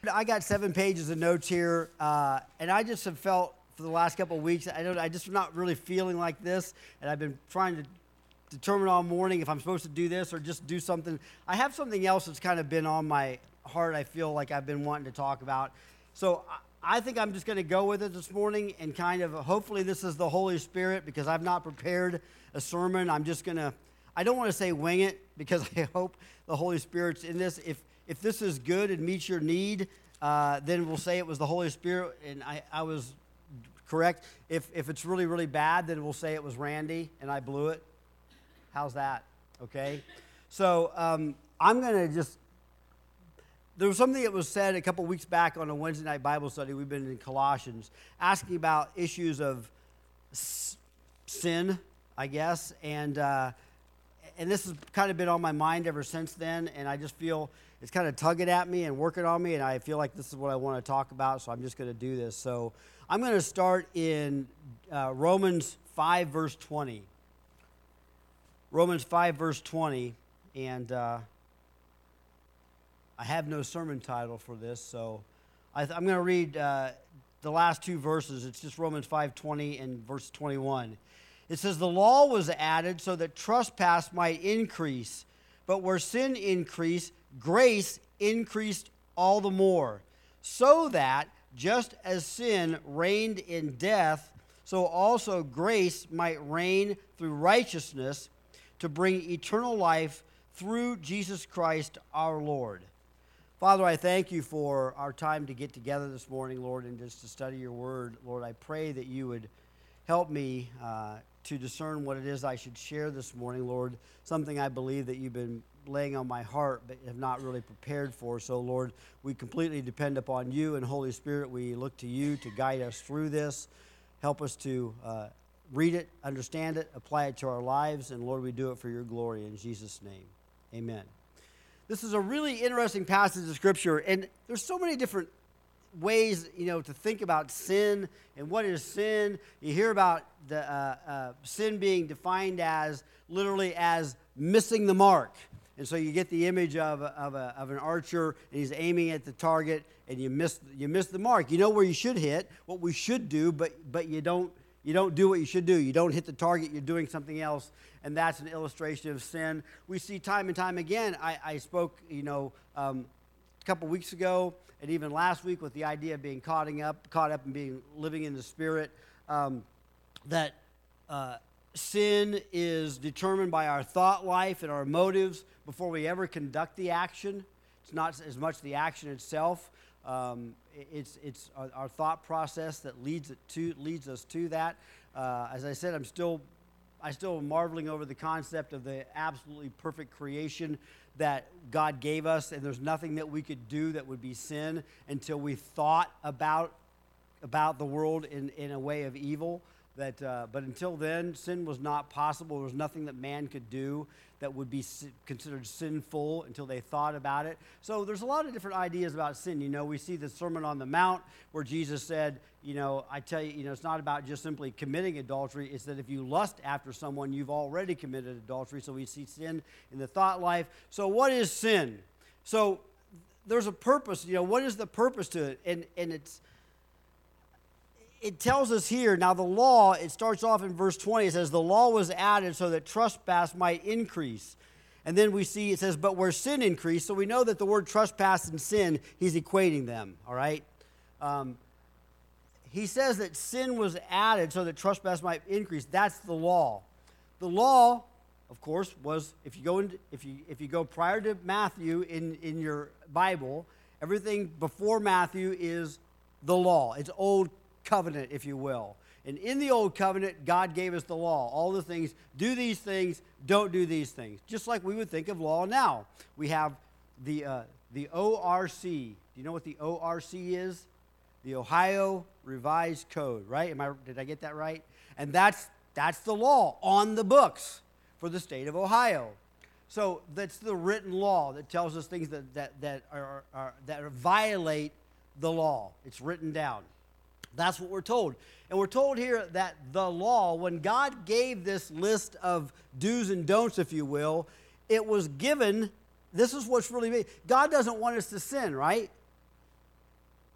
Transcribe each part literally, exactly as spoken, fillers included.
I got seven pages of notes here, uh, and I just have felt for the last couple of weeks, I don't, I just not really feeling like this, and I've been trying to determine all morning if I'm supposed to do this or just do something. I have something else that's kind of been on my heart. I feel like I've been wanting to talk about. So I think I'm just going to go with it this morning, and kind of hopefully this is the Holy Spirit, because I've not prepared a sermon. I'm just going to. I don't want to say wing it, because I hope the Holy Spirit's in this. If if this is good and meets your need, uh, then we'll say it was the Holy Spirit, and I, I was correct. If if it's really, really bad, then we'll say it was Randy, and I blew it. How's that? Okay? So um, I'm going to just, there was something that was said a couple weeks back on a Wednesday night Bible study. We've been in Colossians, asking about issues of s- sin, I guess, and uh, and this has kind of been on my mind ever since then, and I just feel it's kind of tugging at me and working on me, and I feel like this is what I want to talk about, so I'm just going to do this. So I'm going to start in uh, Romans five, verse twenty. Romans five, verse twenty, and uh, I have no sermon title for this, so I th- I'm going to read uh, the last two verses. It's just Romans five twenty and verse twenty-one. It says, "The law was added so that trespass might increase, but where sin increased, grace increased all the more, so that just as sin reigned in death, so also grace might reign through righteousness, to bring eternal life through Jesus Christ our Lord." Father, I thank you for our time to get together this morning, Lord, and just to study your word. Lord, I pray that you would help me uh, to discern what it is I should share this morning, Lord, something I believe that you've been laying on my heart but have not really prepared for. So, Lord, we completely depend upon you, and Holy Spirit, we look to you to guide us through this. Help us to uh, read it, understand it, apply it to our lives, and Lord, we do it for your glory in Jesus' name. Amen. This is a really interesting passage of Scripture, and there's so many different ways, you know, to think about sin and what is sin. You hear about the uh, uh, sin being defined as literally as missing the mark. And so you get the image of, a, of, a, of an archer, and he's aiming at the target, and you miss you miss the mark. You know where you should hit, what we should do, but but you don't you don't do what you should do. You don't hit the target. You're doing something else, and that's an illustration of sin. We see time and time again. I, I spoke, you know, um, a couple weeks ago, and even last week, with the idea of being caught up, caught up and being living in the Spirit. Um, that. Uh, Sin is determined by our thought life and our motives before we ever conduct the action. It's not as much the action itself. Um, it's it's our, our thought process that leads it to leads us to that. Uh, as I said, I'm still I still am marveling over the concept of the absolutely perfect creation that God gave us, and there's nothing that we could do that would be sin until we thought about about the world in, in a way of evil. That, uh, but until then, sin was not possible. There was nothing that man could do that would be si- considered sinful until they thought about it. So there's a lot of different ideas about sin. You know, we see the Sermon on the Mount where Jesus said, you know, I tell you, you know, it's not about just simply committing adultery. It's that if you lust after someone, you've already committed adultery. So we see sin in the thought life. So what is sin? So there's a purpose. You know, what is the purpose to it? And and it's It tells us here, now the law, it starts off in verse twenty, it says, the law was added so that trespass might increase. And then we see, it says, but where sin increased, so we know that the word trespass and sin, he's equating them, all right? Um, he says that sin was added so that trespass might increase. That's the law. The law, of course, was, if you go into, if you if you go prior to Matthew in, in your Bible, everything before Matthew is the law. It's old covenant, if you will. And in the old covenant, God gave us the law. All the things, do these things, don't do these things. Just like we would think of law now. We have the uh, the O R C. Do you know what the O R C is? The Ohio Revised Code, right? Am I, did I get that right? And that's that's the law on the books for the state of Ohio. So that's the written law that tells us things that that that are, are that violate the law. It's written down. That's what we're told. And we're told here that the law, when God gave this list of do's and don'ts, if you will, it was given, this is what's really big. God doesn't want us to sin, right?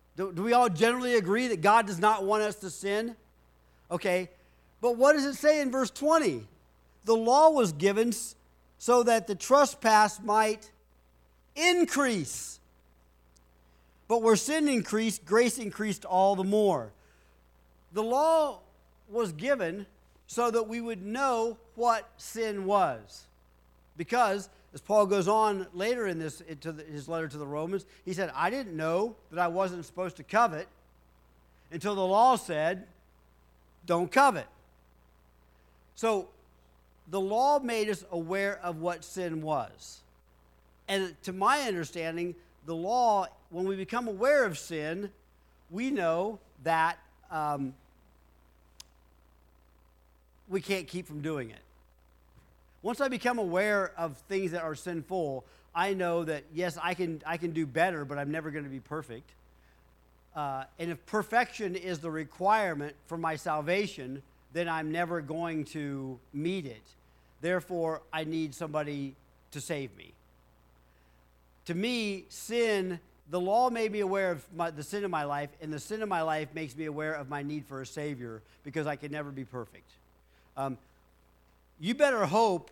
Do, do we all generally agree that God does not want us to sin? Okay, but what does it say in verse twenty? The law was given so that the trespass might increase. But where sin increased, grace increased all the more. The law was given so that we would know what sin was. Because, as Paul goes on later in this, into the, his letter to the Romans, he said, I didn't know that I wasn't supposed to covet until the law said, don't covet. So, the law made us aware of what sin was. And to my understanding, the law, when we become aware of sin, we know that um, we can't keep from doing it. Once I become aware of things that are sinful, I know that, yes, I can, I can do better, but I'm never going to be perfect. Uh, and if perfection is the requirement for my salvation, then I'm never going to meet it. Therefore, I need somebody to save me. To me, sin, the law made me aware of my, the sin in my life, and the sin in my life makes me aware of my need for a Savior because I can never be perfect. Um, you better hope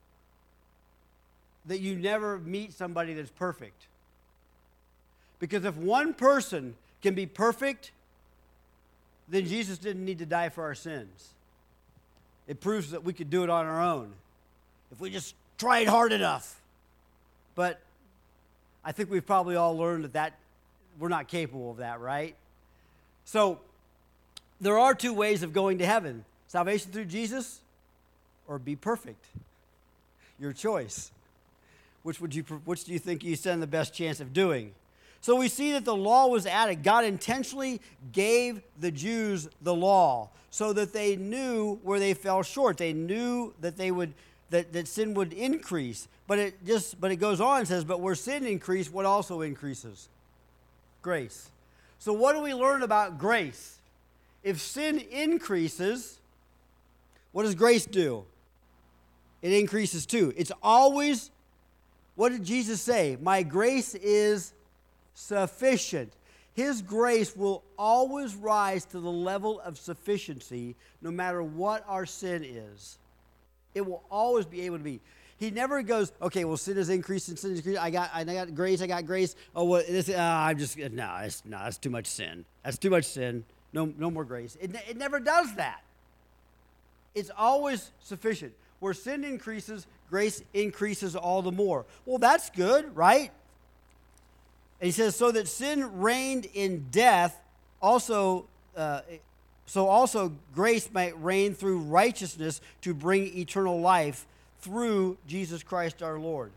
that you never meet somebody that's perfect. Because if one person can be perfect, then Jesus didn't need to die for our sins. It proves that we could do it on our own if we just tried hard enough. But I think we've probably all learned that, that we're not capable of that, right? So there are two ways of going to heaven. Salvation through Jesus or be perfect. Your choice. Which would you which do you think you stand the best chance of doing? So we see that the law was added. God intentionally gave the Jews the law so that they knew where they fell short. They knew that they would that, that sin would increase. But it just but it goes on and says, but where sin increased, what also increases? Grace. So what do we learn about grace? If sin increases, what does grace do? It increases too. It's always, what did Jesus say? My grace is sufficient. His grace will always rise to the level of sufficiency no matter what our sin is. It will always be able to be. He never goes, okay, well, sin is increasing, sin is increasing. I got, I got grace, I got grace. Oh, well, this, uh, I'm just, no, it's, no, that's too much sin. That's too much sin. No, no more grace. It, it never does that. It's always sufficient. Where sin increases, grace increases all the more. Well, that's good, right? And he says, so that sin reigned in death, also, uh, so also grace might reign through righteousness to bring eternal life through Jesus Christ our Lord.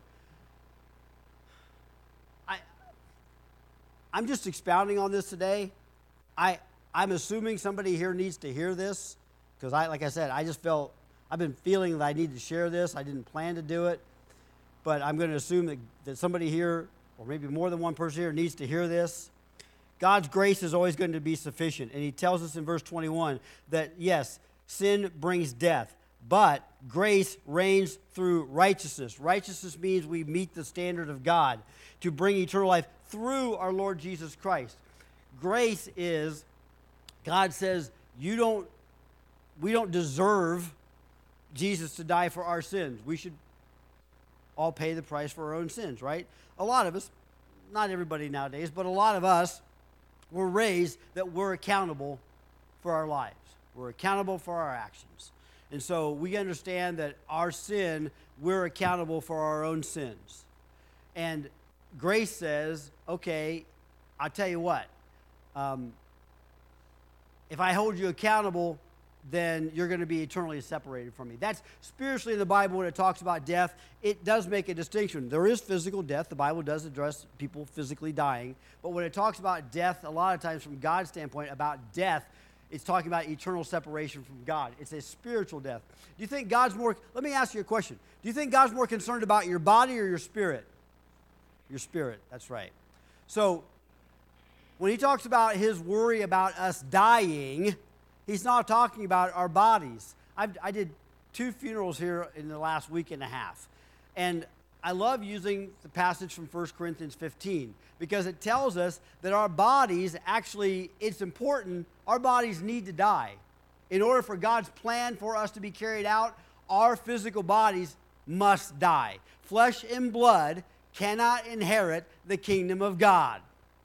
I, I'm just expounding on this today. I, I'm assuming somebody here needs to hear this because, I, like I said, I just felt, I've been feeling that I need to share this. I didn't plan to do it, but I'm going to assume that, that somebody here, or maybe more than one person here, needs to hear this. God's grace is always going to be sufficient. And he tells us in verse twenty-one that, yes, sin brings death, but grace reigns through righteousness. Righteousness means we meet the standard of God to bring eternal life through our Lord Jesus Christ. Grace is, God says, you don't, we don't deserve Jesus to die for our sins. We should all pay the price for our own sins, right? A lot of us, not everybody nowadays, but a lot of us were raised that we're accountable for our lives. We're accountable for our actions. And so we understand that our sin, we're accountable for our own sins. And grace says, okay, I'll tell you what, um, if I hold you accountable, then you're going to be eternally separated from me. That's spiritually in the Bible when it talks about death, it does make a distinction. There is physical death. The Bible does address people physically dying. But when it talks about death, a lot of times from God's standpoint about death, it's talking about eternal separation from God. It's a spiritual death. Do you think God's more, let me ask you a question. Do you think God's more concerned about your body or your spirit? Your spirit, that's right. So when he talks about his worry about us dying, he's not talking about our bodies. I've, I did two funerals here in the last week and a half. And I love using the passage from First Corinthians fifteen because it tells us that our bodies actually, it's important, our bodies need to die. In order for God's plan for us to be carried out, our physical bodies must die. Flesh and blood cannot inherit the kingdom of God.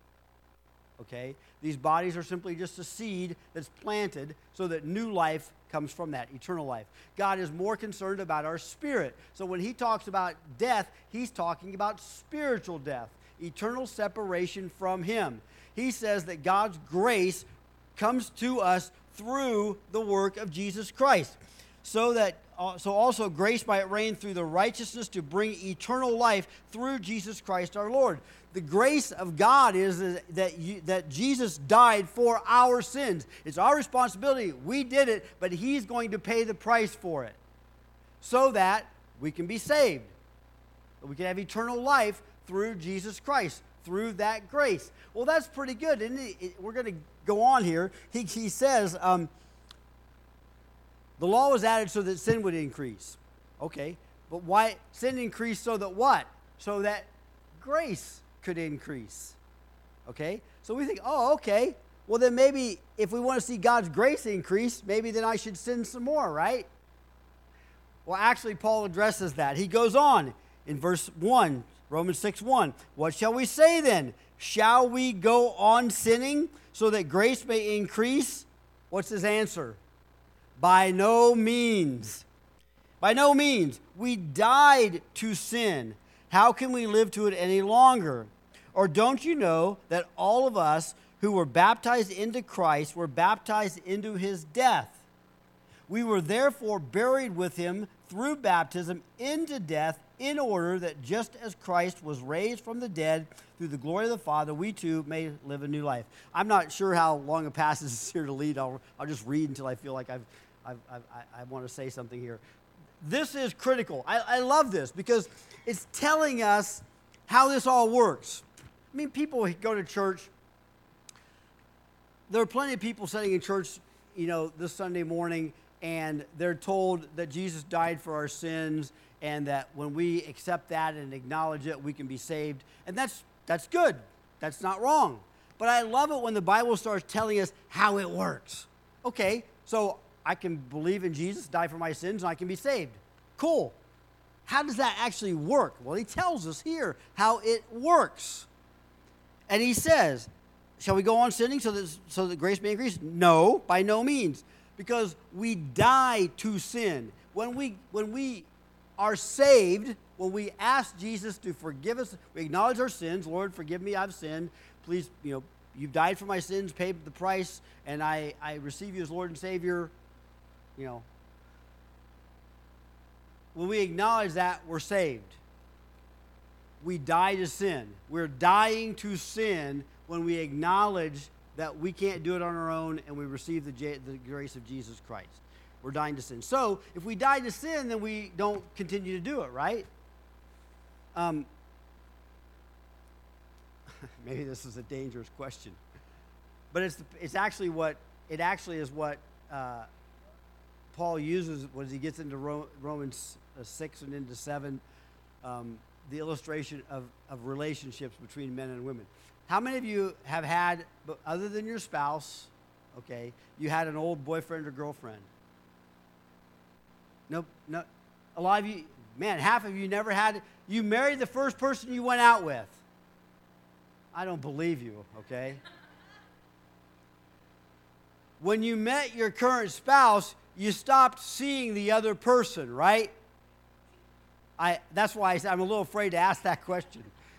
Okay? These bodies are simply just a seed that's planted so that new life comes from that, eternal life. God is more concerned about our spirit. So when he talks about death, he's talking about spiritual death, eternal separation from him. He says that God's grace comes to us through the work of Jesus Christ. So that uh, so also grace might reign through the righteousness to bring eternal life through Jesus Christ our Lord. The grace of God is that you, that Jesus died for our sins. It's our responsibility. We did it, but he's going to pay the price for it so that we can be saved. We can have eternal life through Jesus Christ, through that grace. Well, that's pretty good, isn't it? We're going to go on here. He, he says, um, the law was added so that sin would increase. Okay, but why? Sin increased so that what? So that grace could increase. Okay, so we think, oh, okay, well then maybe if we want to see God's grace increase, maybe then I should sin some more, right? Well, actually, Paul addresses that. He goes on in verse one, Romans six one. What shall we say then? Shall we go on sinning so that grace may increase? What's his answer? By no means. By no means. We died to sin. How can we live to it any longer? Or don't you know that all of us who were baptized into Christ were baptized into his death? We were therefore buried with him through baptism into death, in order that just as Christ was raised from the dead through the glory of the Father, we too may live a new life. I'm not sure how long a passage is here to lead. I'll, I'll just read until I feel like I've, I've, I've, I, I want to say something here. This is critical. I, I love this because it's telling us how this all works. I mean, people go to church. There are plenty of people sitting in church, you know, this Sunday morning, and they're told that Jesus died for our sins, and that when we accept that and acknowledge it, we can be saved. And that's that's good. That's not wrong. But I love it when the Bible starts telling us how it works. Okay, so I can believe in Jesus, die for my sins, and I can be saved. Cool. How does that actually work? Well, he tells us here how it works. And he says, shall we go on sinning so that, so that grace may increase? No, by no means. Because we die to sin. When we, when we are saved, when we ask Jesus to forgive us, we acknowledge our sins. Lord, forgive me, I've sinned. Please, you know, you've died for my sins, paid the price, and I, I receive you as Lord and Savior. You know, when we acknowledge that, we're saved. We die to sin. We're dying to sin when we acknowledge that we can't do it on our own and we receive the, the grace of Jesus Christ. We're dying to sin. So if we die to sin, then we don't continue to do it, right? Um, maybe this is a dangerous question, but it's it's actually what it actually is what uh, Paul uses when he gets into Ro- Romans six and into seven, um, the illustration of, of relationships between men and women. How many of you have had, other than your spouse, okay, you had an old boyfriend or girlfriend? Nope, no. A lot of you, man, half of you never had, you married the first person you went out with. I don't believe you, okay? When you met your current spouse, you stopped seeing the other person, right? I, that's why I said I'm a little afraid to ask that question.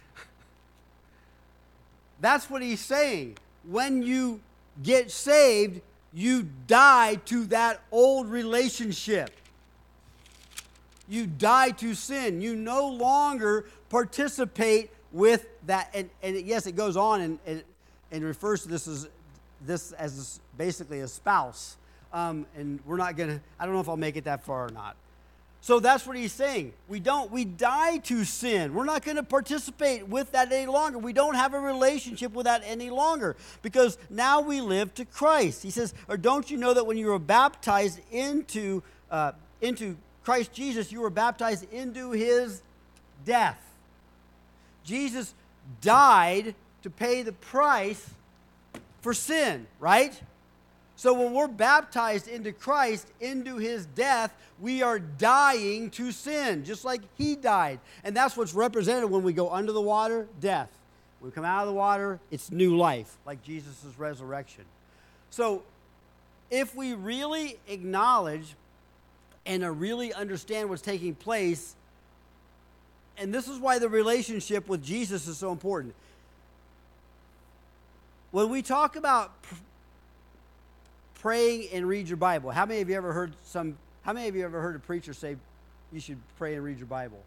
That's what he's saying. When you get saved, you die to that old relationship. You die to sin. You no longer participate with that. And, and yes, it goes on and, and, and refers to this as, this as basically a spouse. Um, and we're not going to, I don't know if I'll make it that far or not. So that's what he's saying. We don't, we die to sin. We're not going to participate with that any longer. We don't have a relationship with that any longer because now we live to Christ. He says, or don't you know that when you were baptized into, uh, into Christ Jesus, you were baptized into his death. Jesus died to pay the price for sin, right? So when we're baptized into Christ, into his death, we are dying to sin, just like he died. And that's what's represented when we go under the water, death. When we come out of the water, it's new life, like Jesus' resurrection. So if we really acknowledge and uh, really understand what's taking place, and this is why the relationship with Jesus is so important. When we talk about pr- praying and read your Bible, how many of you ever heard some, how many of you ever heard a preacher say you should pray and read your Bible?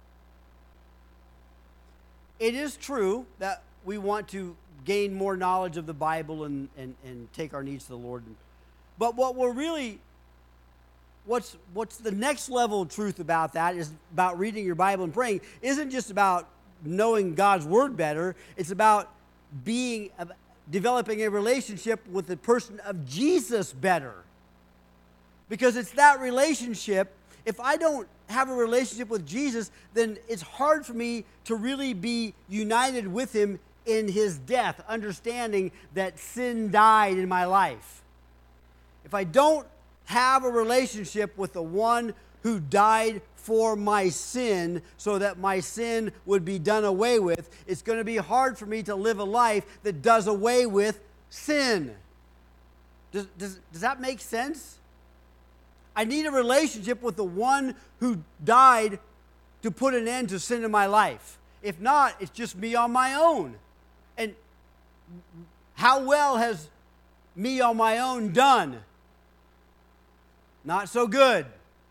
It is true that we want to gain more knowledge of the Bible and, and, and take our needs to the Lord. But what we're really, what's, what's the next level of truth about that is about reading your Bible and praying isn't just about knowing God's Word better. It's about being, developing a relationship with the person of Jesus better. Because it's that relationship. If I don't have a relationship with Jesus, then it's hard for me to really be united with him in his death, understanding that sin died in my life. If I don't have a relationship with the one who died for my sin so that my sin would be done away with, it's going to be hard for me to live a life that does away with sin. Does, does, does that make sense? I need a relationship with the one who died to put an end to sin in my life. If not, it's just me on my own. And how well has me on my own done? Not so good.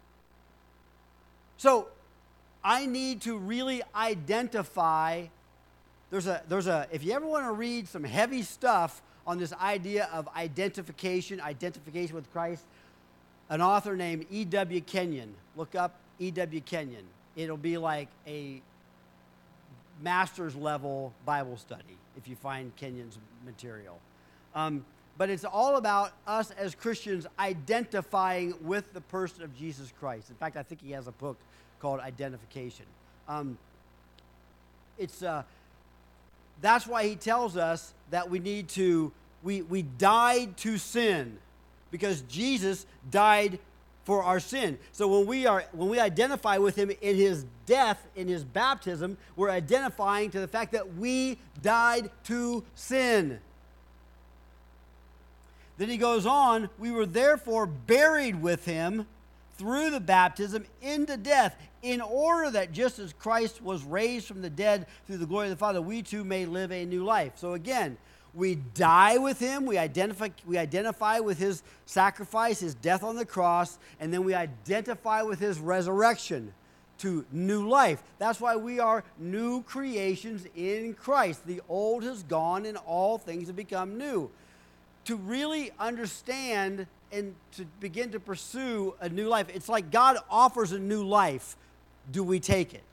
So I need to really identify. There's a, there's a, if you ever want to read some heavy stuff on this idea of identification, identification with Christ, an author named E W Kenyon. Look up E W Kenyon. It'll be like a master's level Bible study if you find Kenyon's material. Um, but it's all about us as Christians identifying with the person of Jesus Christ. In fact, I think he has a book called Identification. Um, it's uh, that's why he tells us that we need to, we, we died to sin because Jesus died for our sin. So when we are when we identify with him in his death, in his baptism, we're identifying to the fact that we died to sin. Then he goes on, we were therefore buried with him through the baptism into death, in order that just as Christ was raised from the dead through the glory of the Father, we too may live a new life. So again, we die with him, we identify, we identify with his sacrifice, his death on the cross, and then we identify with his resurrection to new life. That's why we are new creations in Christ. The old has gone and all things have become new. To really understand and to begin to pursue a new life, it's like God offers a new life. Do we take it?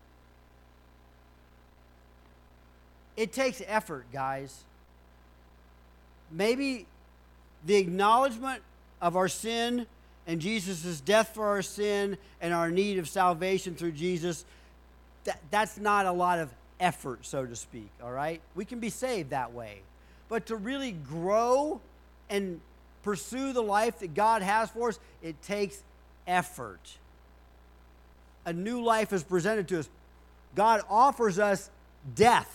It takes effort, guys. Maybe the acknowledgement of our sin and Jesus' death for our sin and our need of salvation through Jesus, that, that's not a lot of effort, so to speak, all right? We can be saved that way. But to really grow and pursue the life that God has for us, it takes effort. A new life is presented to us. God offers us death.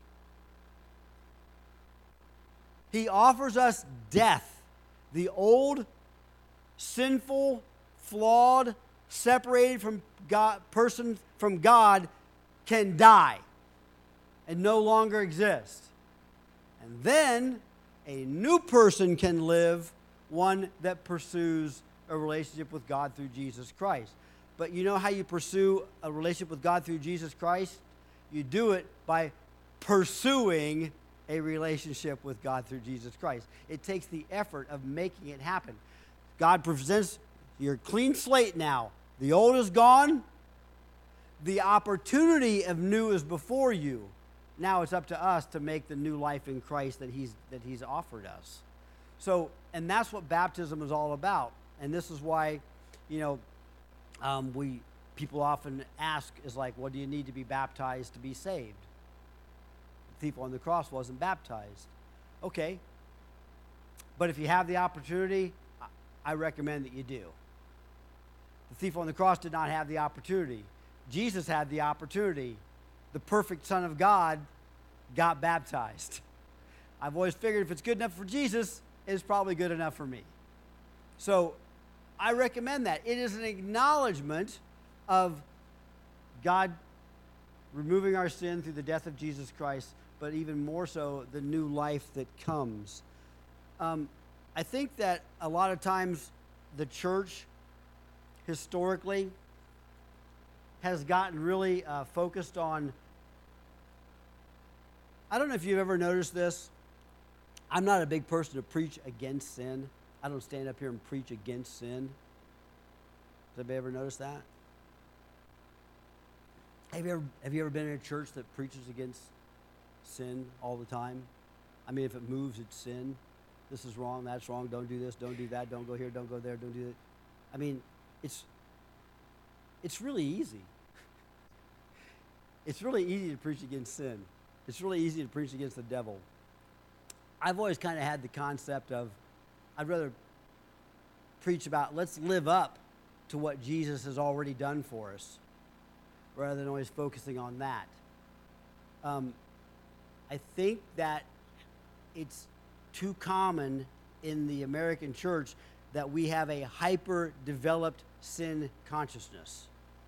He offers us death. The old, sinful, flawed, separated from God, person from God can die and no longer exist. And then a new person can live, one that pursues a relationship with God through Jesus Christ. But you know how you pursue a relationship with God through Jesus Christ? You do it by pursuing a relationship with God through Jesus Christ. It takes the effort of making it happen. God presents your clean slate now. The old is gone. The opportunity of new is before you. Now it's up to us to make the new life in Christ that he's, that he's offered us. So, and that's what baptism is all about. And this is why, you know, um, we people often ask is like, well, do you need to be baptized to be saved? The thief on the cross wasn't baptized. Okay. But if you have the opportunity, I recommend that you do. The thief on the cross did not have the opportunity. Jesus had the opportunity. The perfect Son of God got baptized. I've always figured if it's good enough for Jesus, it's probably good enough for me. So I recommend that. It is an acknowledgement of God removing our sin through the death of Jesus Christ, but even more so, the new life that comes. Um, I think that a lot of times the church, historically, has gotten really uh, focused on, I don't know if you've ever noticed this. I'm not a big person to preach against sin. I don't stand up here and preach against sin. Has anybody ever noticed that? Have you ever, have you ever been in a church that preaches against sin all the time? I mean, if it moves, it's sin. This is wrong, that's wrong, don't do this, don't do that, don't go here, don't go there, don't do that. I mean, it's it's really easy. It's really easy to preach against sin. It's really easy to preach against the devil. I've always kind of had the concept of, I'd rather preach about, let's live up to what Jesus has already done for us, rather than always focusing on that. Um, I think that it's too common in the American church that we have a hyper-developed sin consciousness.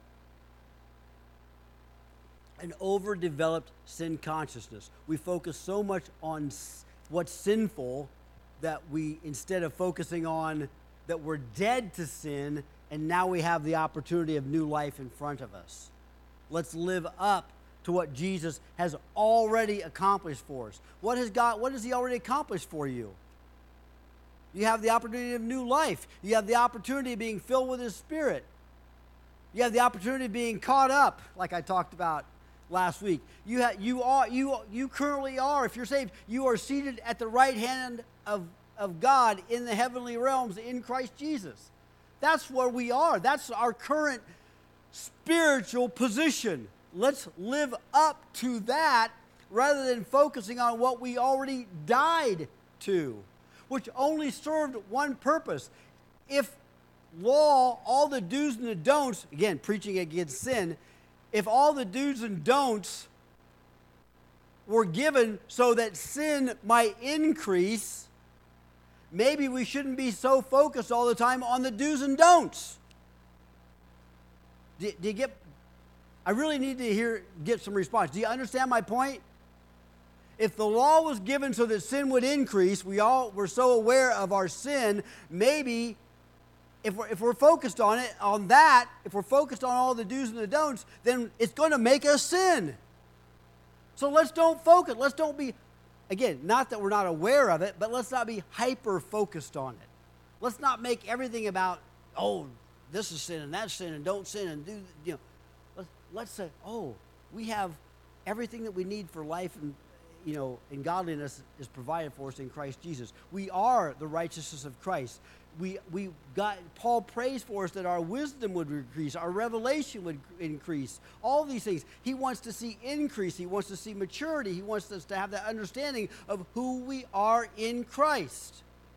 An overdeveloped sin consciousness. We focus so much on s- what's sinful that we, instead of focusing on that we're dead to sin and now we have the opportunity of new life in front of us. Let's live up to what Jesus has already accomplished for us. What has God, what has he already accomplished for you? You have the opportunity of new life. You have the opportunity of being filled with his Spirit. You have the opportunity of being caught up, like I talked about last week. You ha- you are you you currently are, if you're saved, you are seated at the right hand of, of God in the heavenly realms in Christ Jesus. That's where we are. That's our current spiritual position. Let's live up to that rather than focusing on what we already died to, which only served one purpose. If law, all the do's and the don'ts, again, preaching against sin, if all the do's and don'ts were given so that sin might increase, maybe we shouldn't be so focused all the time on the do's and don'ts. Do, do you get, I really need to hear, get some response. Do you understand my point? If the law was given so that sin would increase, we all were so aware of our sin, maybe if we're, if we're focused on it, on that, if we're focused on all the do's and the don'ts, then it's going to make us sin. So let's don't focus. Let's don't be, again, not that we're not aware of it, but let's not be hyper-focused on it. Let's not make everything about, oh, this is sin and that's sin and don't sin and do, you know. Let's, let's say, oh, we have everything that we need for life and, you know, and godliness is provided for us in Christ Jesus. We are the righteousness of Christ. We we got, Paul prays for us that our wisdom would increase, our revelation would increase, all these things. He wants to see increase. He wants to see maturity. He wants us to have that understanding of who we are in Christ.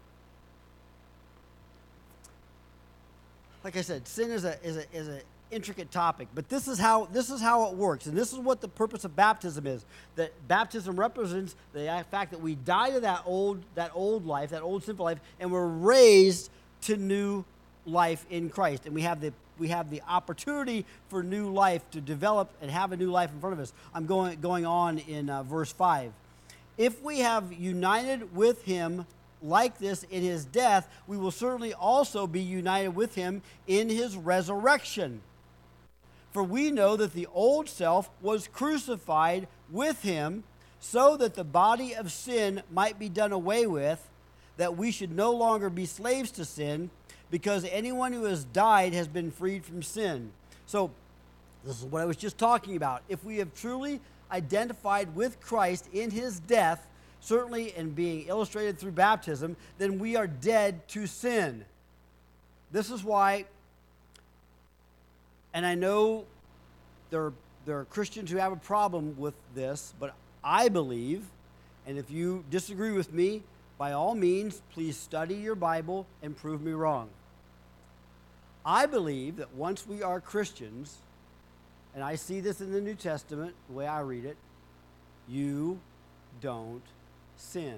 Like I said, sin is a is a is a intricate topic, but this is how this is how it works, and this is what the purpose of baptism is. That baptism represents the fact that we die to that old that old life, that old sinful life, and we're raised to new life in Christ, and we have the we have the opportunity for new life to develop and have a new life in front of us. I'm going going on in uh, verse five. If we have united with him like this in his death, we will certainly also be united with him in his resurrection. For we know that the old self was crucified with him so that the body of sin might be done away with, that we should no longer be slaves to sin, because anyone who has died has been freed from sin. So this is what I was just talking about. If we have truly identified with Christ in his death, certainly in being illustrated through baptism, then we are dead to sin. This is why And I know there, there are Christians who have a problem with this, but I believe, and if you disagree with me, by all means, please study your Bible and prove me wrong. I believe that once we are Christians, and I see this in the New Testament, the way I read it, you don't sin.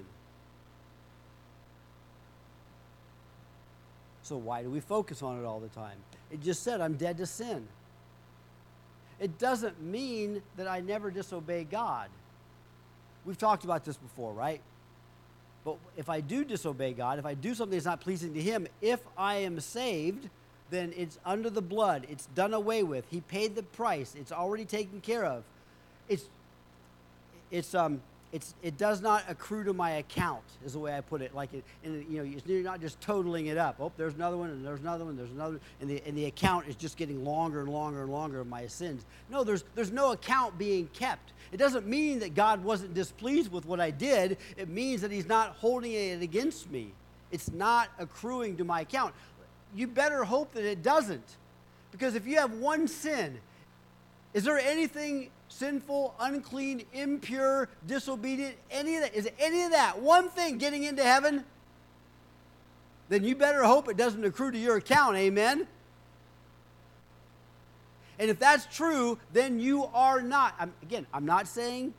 So why do we focus on it all the time? It just said, I'm dead to sin. It doesn't mean that I never disobey God. We've talked about this before, right? But if I do disobey God, if I do something that's not pleasing to Him, if I am saved, then it's under the blood. It's done away with. He paid the price. It's already taken care of. It's, it's, um, it's, it does not accrue to my account, is the way I put it. Like, it, and you know, you're not just totaling it up. Oh, there's another one, and there's another one, there's another, and the and the account is just getting longer and longer and longer of my sins. No, there's there's no account being kept. It doesn't mean that God wasn't displeased with what I did. It means that He's not holding it against me. It's not accruing to my account. You better hope that it doesn't, because if you have one sin, is there anything sinful, unclean, impure, disobedient, any of that? Is any of that one thing getting into heaven? Then you better hope it doesn't accrue to your account, amen? And if that's true, then you are not, I'm, again, I'm not saying,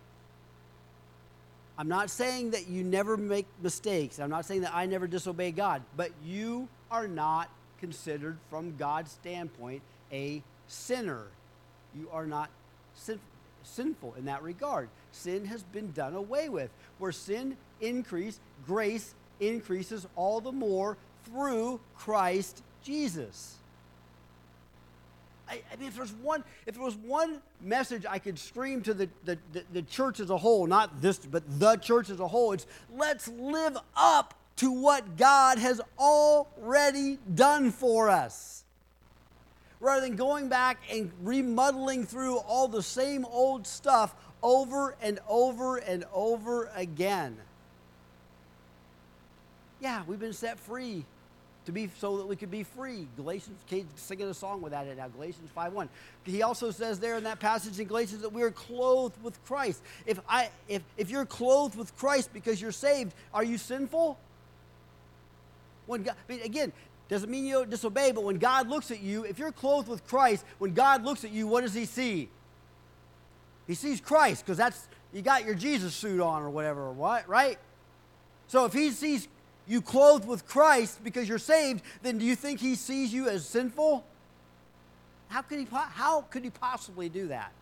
I'm not saying that you never make mistakes. I'm not saying that I never disobey God, but you are not considered from God's standpoint a sinner. You are not sin, sinful in that regard. Sin has been done away with. Where sin increased, grace increases all the more through Christ Jesus. I, I mean, if there's one, if there was one message I could scream to the, the, the, the church as a whole, not this, but the church as a whole, it's let's live up to what God has already done for us. Rather than going back and remuddling through all the same old stuff over and over and over again. Yeah, we've been set free to be so that we could be free. Galatians, Kate's singing a song with that now, Galatians five one. He also says there in that passage in Galatians that we are clothed with Christ. If I if if you're clothed with Christ because you're saved, are you sinful? When God, I mean, again, doesn't mean you don't disobey, but when God looks at you, if you're clothed with Christ, when God looks at you, what does He see? He sees Christ, because that's, you got your Jesus suit on or whatever, or what, right? So if He sees you clothed with Christ because you're saved, then do you think He sees you as sinful? How could He, how could He possibly do that?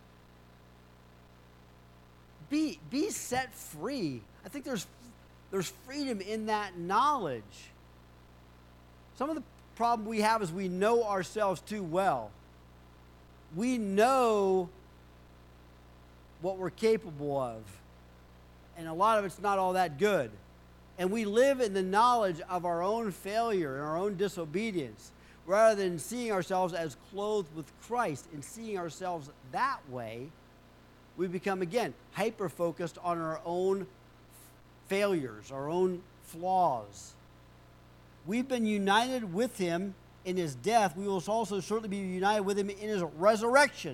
Be, be set free. I think there's, there's freedom in that knowledge. Some of the problem we have is we know ourselves too well. We know what we're capable of, and a lot of it's not all that good. And we live in the knowledge of our own failure and our own disobedience, rather than seeing ourselves as clothed with Christ and seeing ourselves that way. We become, again, hyper-focused on our own failures, our own flaws. We've been united with Him in His death. We will also certainly be united with Him in His resurrection.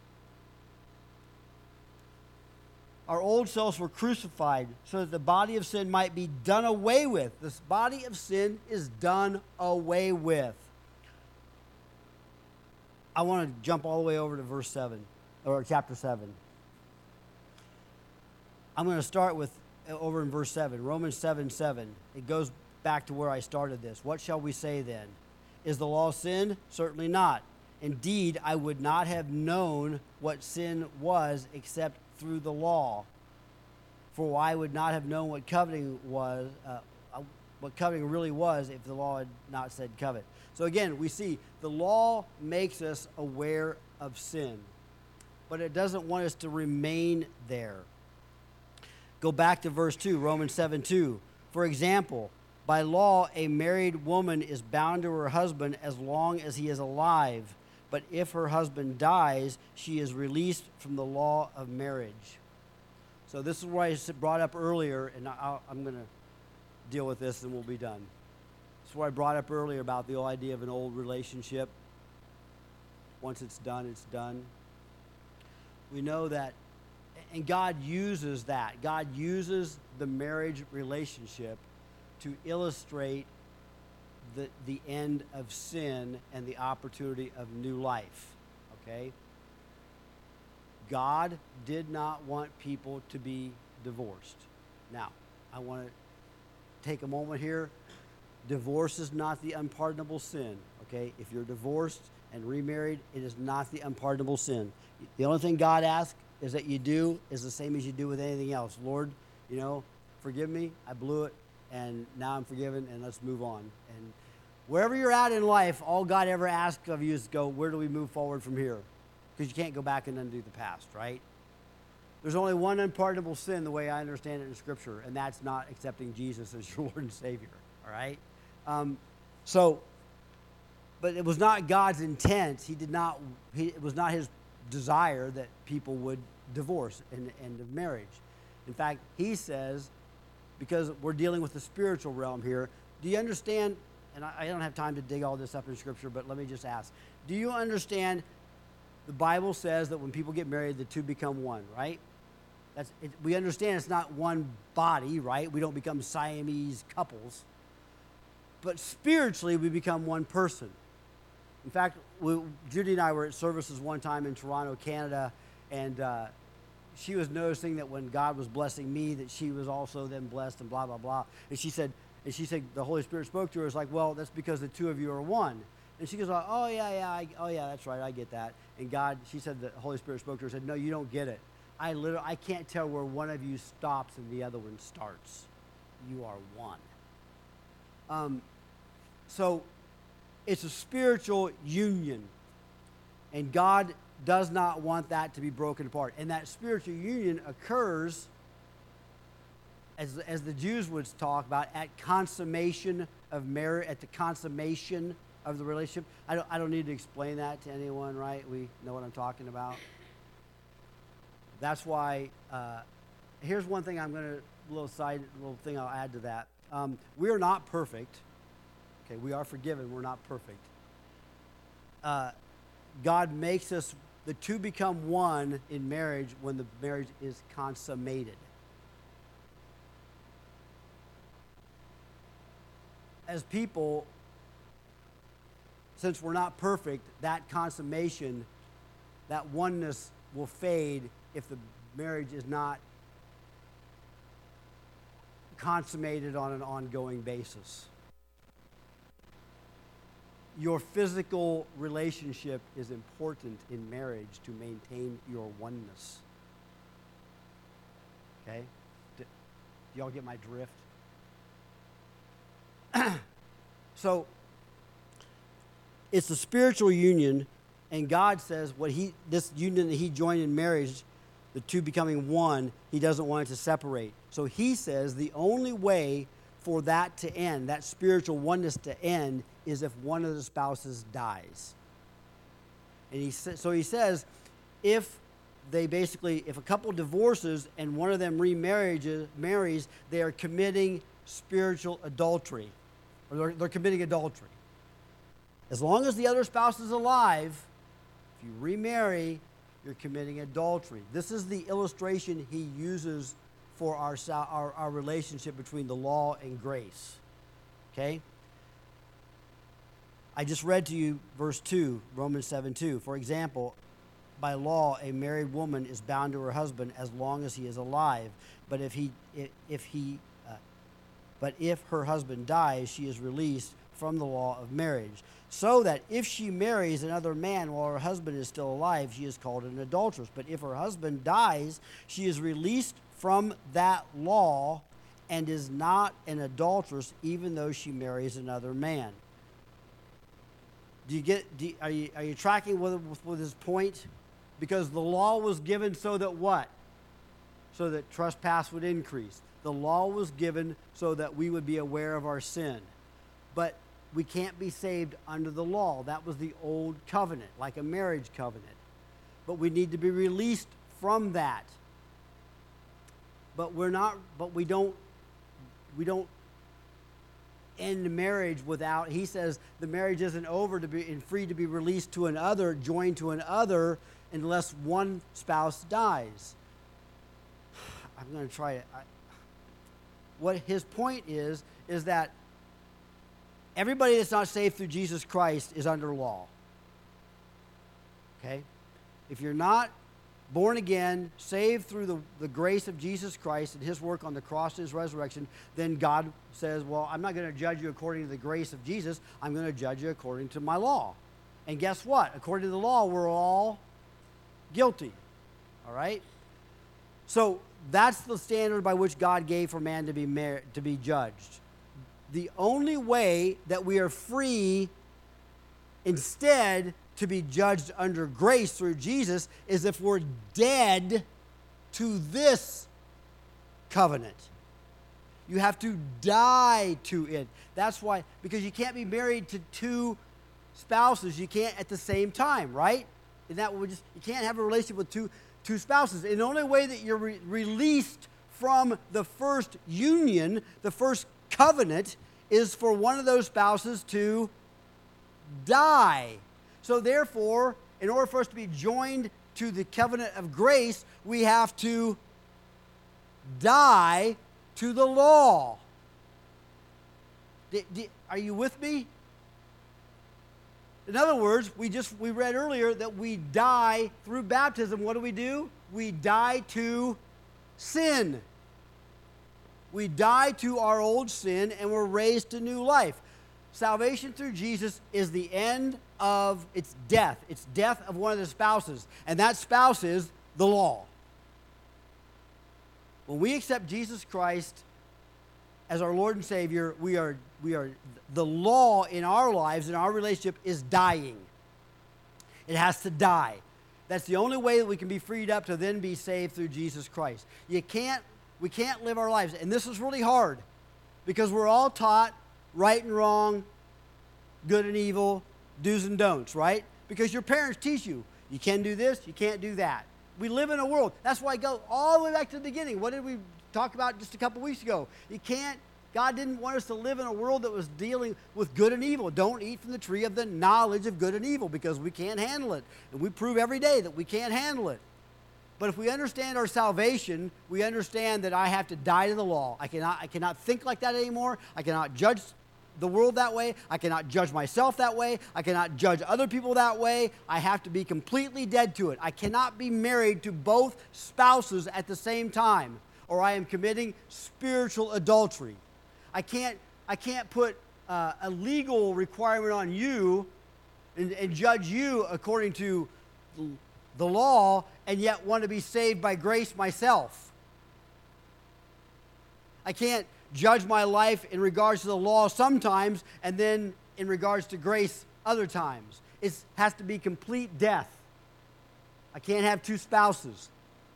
Our old selves were crucified so that the body of sin might be done away with. This body of sin is done away with. I want to jump all the way over to verse seven, or chapter seven. I'm going to start with over in verse seven, Romans seven seven. It goes back to where I started this. What shall we say then? Is the law sin? Certainly not. Indeed, I would not have known what sin was except through the law. For I would not have known what coveting was, uh, uh, what coveting really was, if the law had not said covet. So again, we see the law makes us aware of sin, but it doesn't want us to remain there. Go back to verse two, Romans seven two. For example, by law, a married woman is bound to her husband as long as he is alive. But if her husband dies, she is released from the law of marriage. So this is what I brought up earlier, and I'll, I'm going to deal with this and we'll be done. This is what I brought up earlier about the whole idea of an old relationship. Once it's done, it's done. We know that, and God uses that. God uses the marriage relationship to illustrate the, the end of sin and the opportunity of new life, okay? God did not want people to be divorced. Now, I want to take a moment here. Divorce is not the unpardonable sin, okay? If you're divorced and remarried, it is not the unpardonable sin. The only thing God asks is that you do is the same as you do with anything else. Lord, you know, forgive me, I blew it, and now I'm forgiven, and let's move on. And wherever you're at in life, all God ever asks of you is go, where do we move forward from here? Because you can't go back and undo the past, right? There's only one unpardonable sin the way I understand it in Scripture, and that's not accepting Jesus as your Lord and Savior, all right? Um, so, but it was not God's intent. He did not, he, it was not his desire that people would divorce in the end of marriage. In fact, he says, because we're dealing with the spiritual realm here, do you understand, and I, I don't have time to dig all this up in Scripture, but let me just ask, do you understand the Bible says that when people get married, the two become one, right? That's, it, we understand it's not one body, right? We don't become Siamese couples. But spiritually, we become one person. In fact, we, Judy and I were at services one time in Toronto, Canada, and uh, she was noticing that when God was blessing me, that she was also then blessed and blah, blah, blah. And she said, and she said the Holy Spirit spoke to her. It's like, well, that's because the two of you are one. And she goes, oh, yeah, yeah, I, oh, yeah, that's right, I get that. And God, she said the Holy Spirit spoke to her and said, no, you don't get it. I literally, I can't tell where one of you stops and the other one starts. You are one. Um, so it's a spiritual union, and God does not want that to be broken apart. And that spiritual union occurs, as, as the Jews would talk about, at consummation of marriage, at the consummation of the relationship. I don't, I don't need to explain that to anyone, right? We know what I'm talking about. That's why, uh, here's one thing I'm going to, little side, little thing I'll add to that. Um, we are not perfect. Okay, we are forgiven. We're not perfect. Uh, God makes us, the two become one in marriage when the marriage is consummated. As people, since we're not perfect, that consummation, that oneness will fade if the marriage is not consummated on an ongoing basis. Your physical relationship is important in marriage to maintain your oneness. Okay? Do, do y'all get my drift? So, it's a spiritual union, and God says what he, this union that he joined in marriage, the two becoming one, he doesn't want it to separate. So he says the only way for that to end, that spiritual oneness to end, is if one of the spouses dies. And he sa- so he says, if they basically, if a couple divorces and one of them remarries, marries, they are committing spiritual adultery, or they're, they're committing adultery. As long as the other spouse is alive, if you remarry, you're committing adultery. This is the illustration he uses for our, our, our relationship between the law and grace. Okay? I just read to you verse two, Romans seven two. For example, by law, a married woman is bound to her husband as long as he is alive. But if he, if, if he, uh, but if her husband dies, she is released from the law of marriage. So that if she marries another man while her husband is still alive, she is called an adulteress. But if her husband dies, she is released from that law and is not an adulteress, even though she marries another man. Do you get? Do you, are you are you tracking with, with with his point? Because the law was given so that what? So that trespass would increase. The law was given so that we would be aware of our sin. But we can't be saved under the law. That was the old covenant, like a marriage covenant. But we need to be released from that. But we're not, but we don't, we don't end marriage without, he says the marriage isn't over to be and free to be released to another, joined to another, unless one spouse dies. I'm going to try it. I, what his point is, is that everybody that's not saved through Jesus Christ is under law. Okay? If you're not born again, saved through the, the grace of Jesus Christ and his work on the cross and his resurrection, then God says, well, I'm not going to judge you according to the grace of Jesus. I'm going to judge you according to my law. And guess what? According to the law, we're all guilty. All right? So that's the standard by which God gave for man to be mar- to be judged. The only way that we are free instead to be judged under grace through Jesus is if we're dead to this covenant. You have to die to it. That's why, because you can't be married to two spouses. You can't at the same time, right? Isn't that what we just, you can't have a relationship with two, two spouses. And the only way that you're re- released from the first union, the first covenant, is for one of those spouses to die. So therefore, in order for us to be joined to the covenant of grace, we have to die to the law. D- d- are you with me? In other words, we just we read earlier that we die through baptism. What do we do? We die to sin. We die to our old sin and we're raised to new life. Salvation through Jesus is the end of, it's death. It's death of one of the spouses. And that spouse is the law. When we accept Jesus Christ as our Lord and Savior, we are, we are, the law in our lives, in our relationship, is dying. It has to die. That's the only way that we can be freed up to then be saved through Jesus Christ. You can't, we can't live our lives. And this is really hard because we're all taught right and wrong, good and evil, do's and don'ts, right? Because your parents teach you, you can do this, you can't do that. We live in a world. That's why I go all the way back to the beginning. What did we talk about just a couple weeks ago? You can't, God didn't want us to live in a world that was dealing with good and evil. Don't eat from the tree of the knowledge of good and evil because we can't handle it. And we prove every day that we can't handle it. But if we understand our salvation, we understand that I have to die to the law. I cannot, I cannot think like that anymore. I cannot judge the world that way. I cannot judge myself that way. I cannot judge other people that way. I have to be completely dead to it. I cannot be married to both spouses at the same time, or I am committing spiritual adultery. I can't, I can't put uh, a legal requirement on you and, and judge you according to the law and yet want to be saved by grace myself. I can't judge my life in regards to the law sometimes and then in regards to grace other times. It has to be complete death. I can't have two spouses.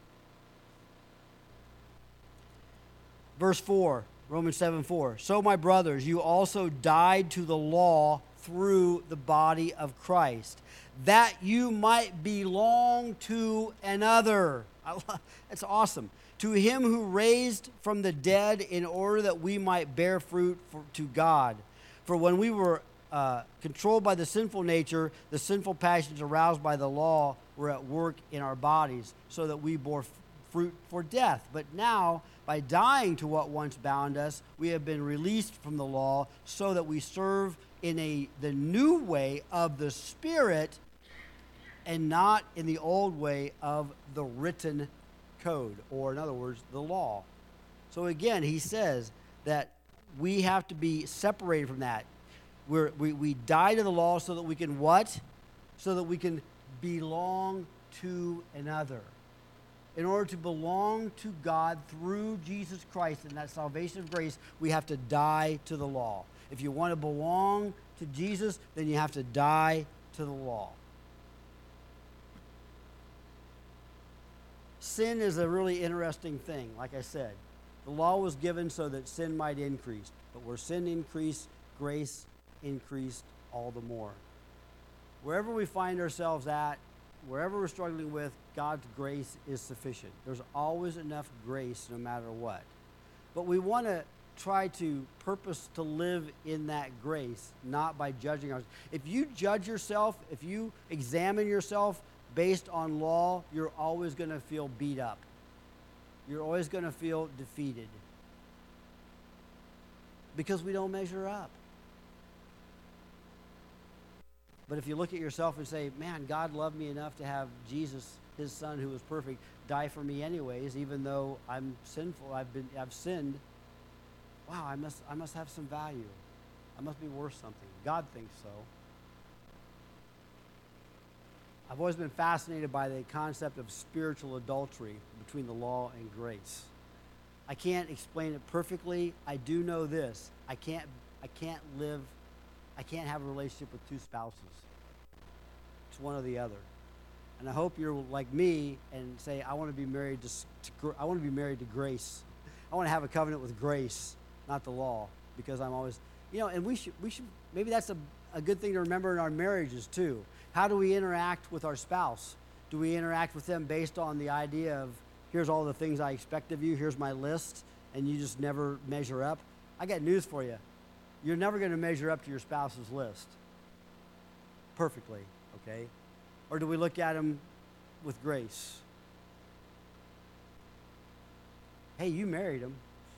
Verse four, Romans seven four. So, my brothers, you also died to the law through the body of Christ, that you might belong to another. I love, that's awesome. To him who raised from the dead in order that we might bear fruit for, to God. For when we were uh, controlled by the sinful nature, the sinful passions aroused by the law were at work in our bodies, so that we bore f- fruit for death. But now, by dying to what once bound us, we have been released from the law, so that we serve in a the new way of the Spirit and not in the old way of the written code, or in other words, the law. So again, he says that we have to be separated from that. We're, we we die to the law so that we can what? So that we can belong to another. In order to belong to God through Jesus Christ and that salvation of grace, we have to die to the law. If you want to belong to Jesus, then you have to die to the law. Sin is a really interesting thing, like I said. The law was given so that sin might increase. But where sin increased, grace increased all the more. Wherever we find ourselves at, wherever we're struggling with, God's grace is sufficient. There's always enough grace no matter what. But we want to try to purpose to live in that grace, not by judging ourselves. If you judge yourself, if you examine yourself based on law, you're always going to feel beat up. You're always going to feel defeated because we don't measure up. But if you look at yourself and say, man, God loved me enough to have Jesus, his son who was perfect, die for me anyways, even though I'm sinful, I've been, I've sinned. Wow, I must, I must have some value. I must be worth something. God thinks so. I've always been fascinated by the concept of spiritual adultery between the law and grace. I can't explain it perfectly. I do know this. I can't, I can't live, I can't have a relationship with two spouses. It's one or the other. And I hope you're like me and say, I want to be married to, to I want to be married to grace. I want to have a covenant with grace, not the law, because I'm always, you know, and we should, we should, maybe that's a, a good thing to remember in our marriages too. How do we interact with our spouse? Do we interact with them based on the idea of, here's all the things I expect of you, here's my list, and you just never measure up? I got news for you. You're never going to measure up to your spouse's list perfectly, okay? Or do we look at them with grace? Hey, you married him.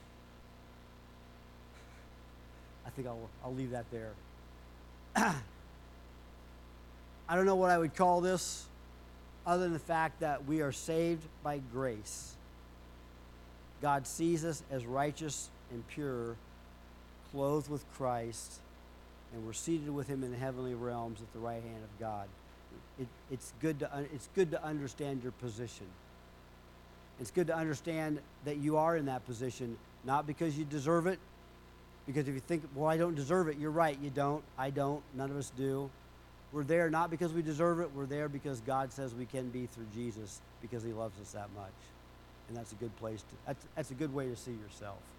I think I'll, I'll leave that there. I don't know what I would call this other than the fact that we are saved by grace. God sees us as righteous and pure, clothed with Christ, and we're seated with him in the heavenly realms at the right hand of God. It, it's, good to, it's good to understand your position. It's good to understand that you are in that position, not because you deserve it, because if you think, well, I don't deserve it, you're right, you don't, I don't, none of us do. We're there not because we deserve it, we're there because God says we can be through Jesus because he loves us that much. And that's a good place to, that's, that's a good way to see yourself.